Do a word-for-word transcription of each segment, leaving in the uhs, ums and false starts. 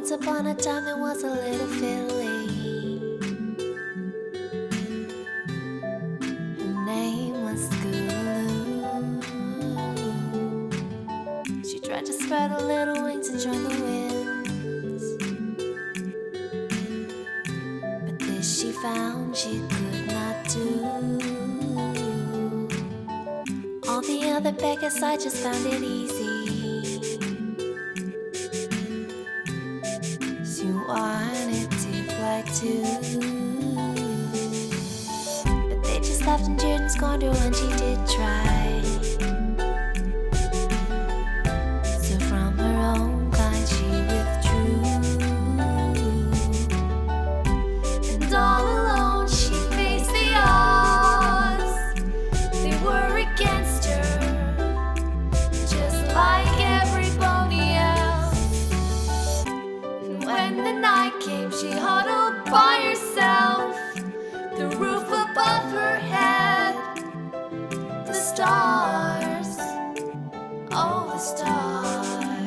Once upon a time there was a little filly. Her name was Scootaloo. She tried to spread her little wings and join the winds, but this she found she could not do. All the other beggars, I just found it easy. She wanted to fly too, but they just laughed and jeered and scorned her when she did try. So from her own kind she withdrew, and all alone she faced the odds. They were against her, just like everybody else. And when the night came, she huddled by herself, the roof above her head, the stars, oh the stars.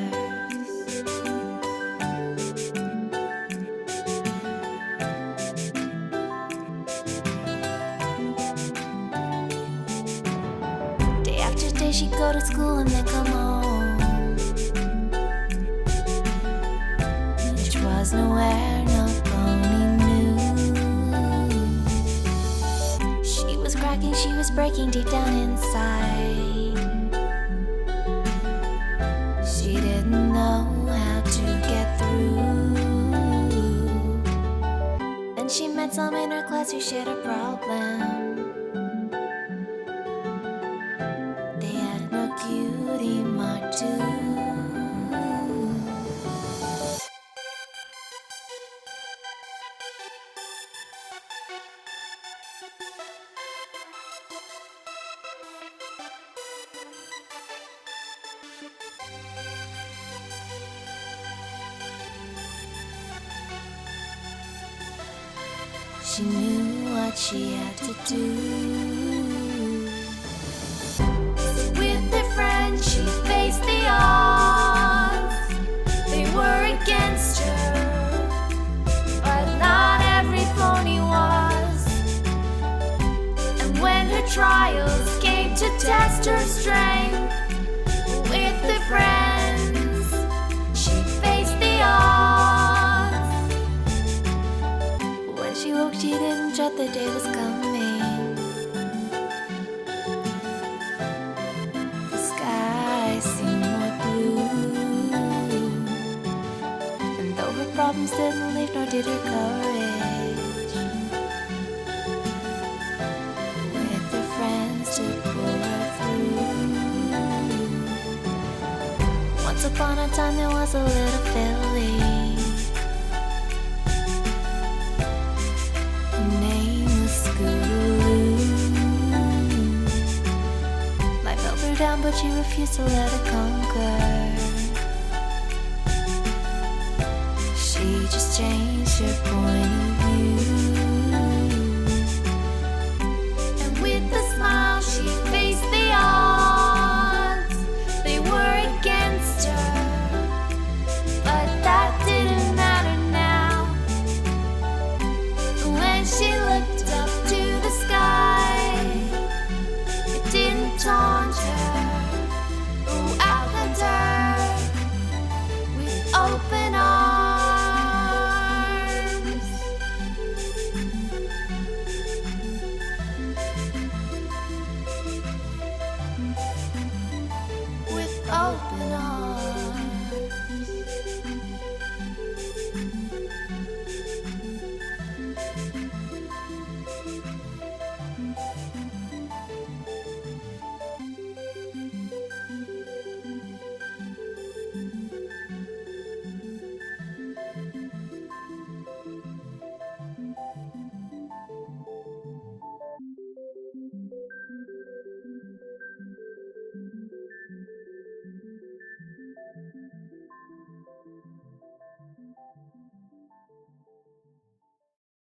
Day after day she'd go to school and then come home, which was nowhere no pony knew. She was cracking, she was breaking deep down inside. She didn't know how to get through. Then she met some in her class who shared a problem. They had no cutie mark too. She knew what she had to do. With her friends she faced the odds. They were against her, but not every pony was. And when her trials came to test her strength, with her friends she faced the odds. When she woke, she didn't dread the day was coming. The sky seemed more blue, and though her problems didn't leave, nor did her courage, with her friends to pull her through. Once upon a time there was a little filly. Life held her down, but she refused to let her conquer. She just changed her point of view, and with a smile she faced the odds. They were against her, but that didn't matter now. When she looked up to the sky, it didn't taunt her or welcomed her with open arms. With open